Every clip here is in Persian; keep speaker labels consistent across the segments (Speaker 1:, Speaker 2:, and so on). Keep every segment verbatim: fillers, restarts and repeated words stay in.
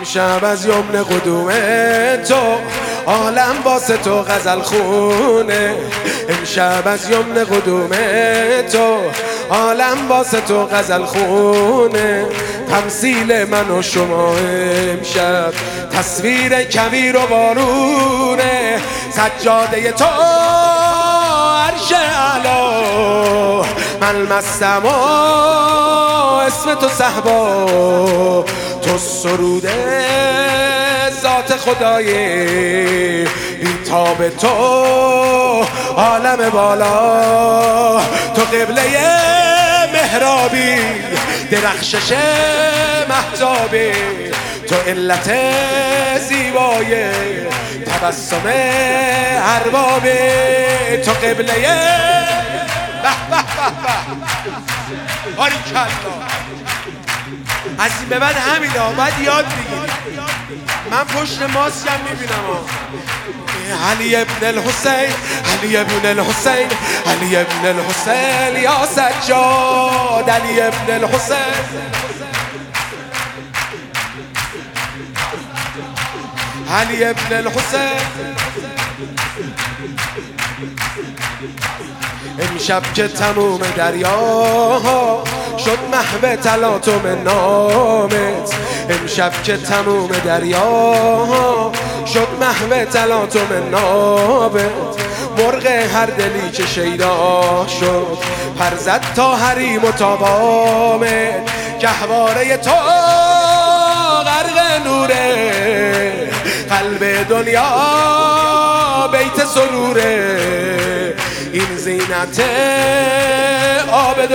Speaker 1: امشب از یمن قدوم تو عالم واسه تو غزل خونه. امشب از یمن قدوم تو عالم واسه تو غزل خونه. تمثیل من و شما امشب تصویر کویر و بارونه. سجاده تو عرش اعلا، من مستم و اسم تو صحبا. تو سروده ذات خدای بیتاب تو عالم بالا. تو قبله محرابی درخشش مهتابی. تو علت زیبای تبسم اربابی. تو قبله به به به به باریکلا. از این به بعد همین ها باید یاد بگیرید. من پشت ماسکم میبینم ها. علی ابن الحسین، علی ابن الحسین، علی ابن الحسین یا سجاد. علی ابن الحسین، علی ابن الحسین. امشب که تموم دریاها شد محو تلاطم نامت. امشب که تموم دریاها شد محو تلاطم نامت. مرغ هر دلی که شیدا شد پر زد تا حریم و تا بامت. گهواره تو غرق نوره، قلب دنیا بیت سروره. این زینت عابد و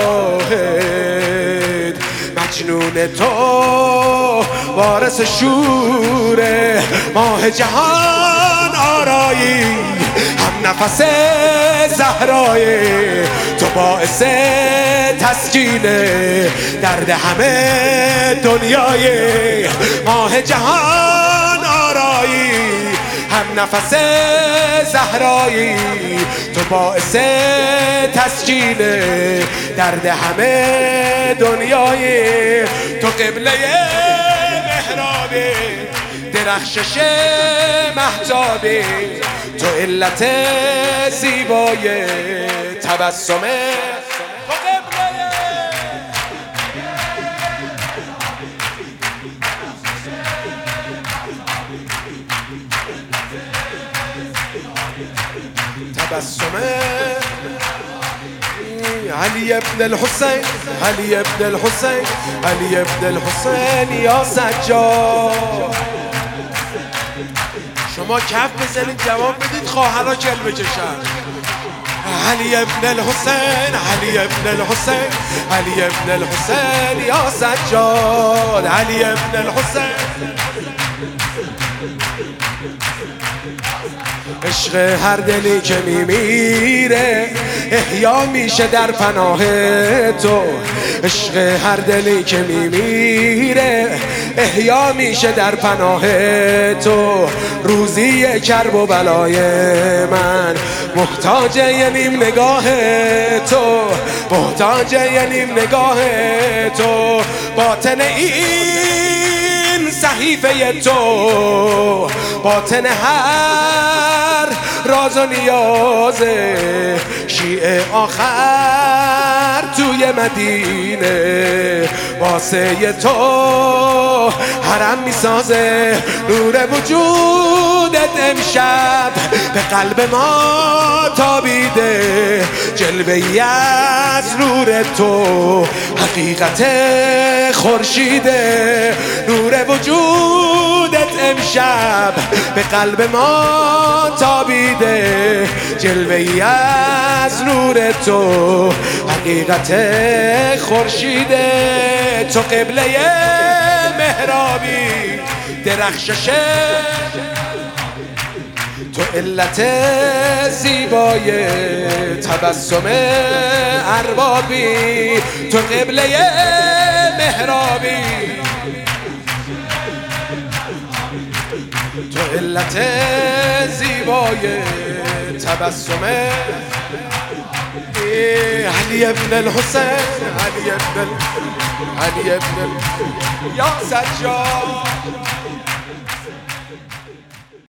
Speaker 1: زاهد، مجنون تو وارث شوره. ماه جهان آرایی، هم نفس زهرایی. تو باعث تسکین درد همه دنیای. ماه جهان آرایی، هم نفس زهرایی. تو باعث تسکین درد همه دنیای. تو قبله محرابی درخشش مهتابی. تو علت زیبای تبسم. تو قبله تبسم. علی ابن الحسین، علی ابن الحسین، علی ابن الحسین یا سجاد. شما کف بزنید جواب بدید، خواهرها کل بکشن. علی ابن الحسین، علی ابن الحسین، علی ابن الحسین یا سجاد. علی ابن الحسین. عشق هر دلی که میمیره احیا میشه در پناه تو. عشق هر دلی که میمیره احیا میشه در پناه تو. روزی کرب و بلای من محتاج یه نیم نگاه تو. محتاج یه نیم نگاه تو. باطن این صحیفه تو، باطن هر راز و نیازه. شیعه آخر توی مدینه واسه تو حرم میسازه. نور وجودت امشب به قلب ما تابیده. جلوه‌ای از نور تو حقیقت خورشیده. نور وجودت امشب به قلب ما تابیده. جلوه‌ای از نور تو حقیقت خورشیده. تو قبله محرابی درخشش. تو علت زیبای تبسم اربابی. تو قبله محرابی. تو علت زیبای تبسم. علی ابن الحسین، علی ابن علی ابن ال... یا سجاد